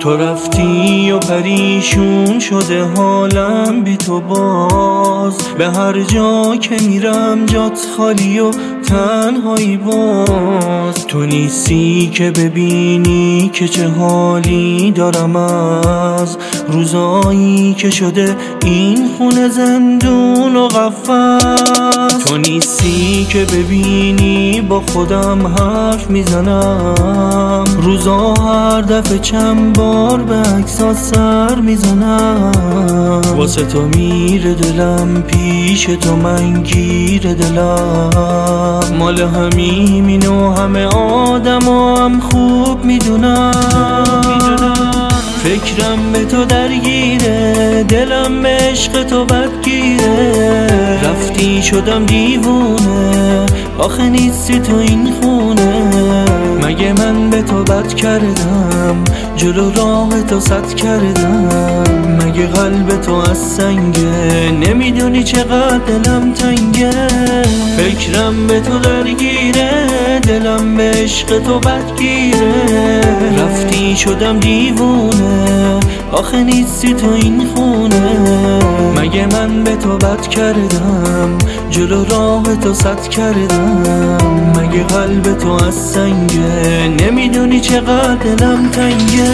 تو رفتی و پریشون شده حالم بی تو باز، به هر جا که میرم جات خالی و تنهایی باز. تو نیستی که ببینی که چه حالی دارم از روزایی که شده این خونه زندون و قفس. تو نیستی که ببینی با خودم حرف میزنم، روزا هر دفعه چند بار به عکسات سر میزنم. واسه تو میره دلم، پیش تو من گیر دلم، مال همین و همه آدم هم خوب میدونم. فکرم به تو درگیره، دلم به عشق تو بدگیره. رفتی شدم دیوونه، آخه نیستی تو این خونه. مگه من به تو بد کردم، جلو راه تو سد کردم؟ مگه قلب تو از سنگه، نمیدونی چقدر دلم تنگه؟ فکرم به تو درگیره، دلم به عشق تو بدگیره. رفتی شدم دیوونه، آخه نیستی تو این خونه. مگه من به تو بد کردم، جلو راه تو سد کردم؟ مگه قلب تو از سنگه، نمیدونی چقدر دلم تنگه؟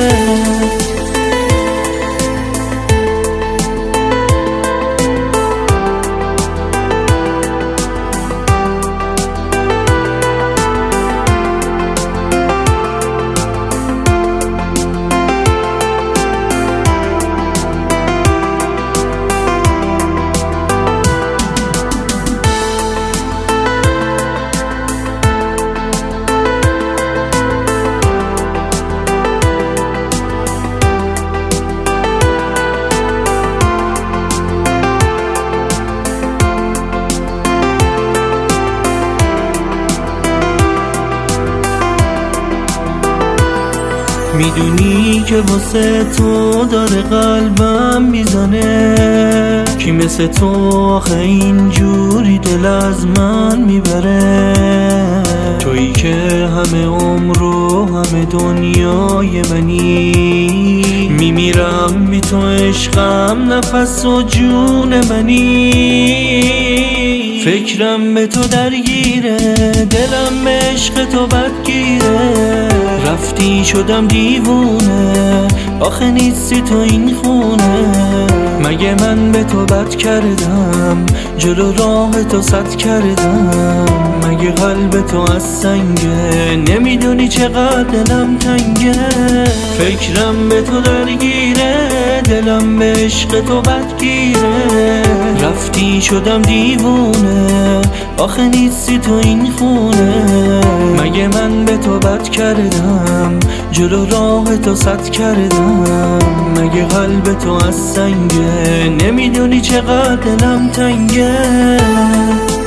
میدونی که واسه تو داره قلبم میزنه، کی مثل تو آخه اینجوری دل از من میبره؟ تویی که همه عمر و همه دنیای منی، میمیرم بی تو عشقم، نفس و جون منی. فکرم به تو درگیره، دلم به عشق تو بدگیره. رفتی شدم دیوونه، آخه نیستی تو این خونه. مگه من به تو بد کردم، جلو راه تو سد کردم؟ مگه قلب تو از سنگه، نمیدونی چقدر دلم تنگه؟ فکرم به تو درگیره، دلم به عشق تو بدگیره. رفتی شدم دیوونه، آخه نیستی تو این خونه. مگه من به تو بد کردم، جلو راه تو سد کردم؟ مگه قلب تو از سنگه، نمیدونی چقدر دلم تنگه؟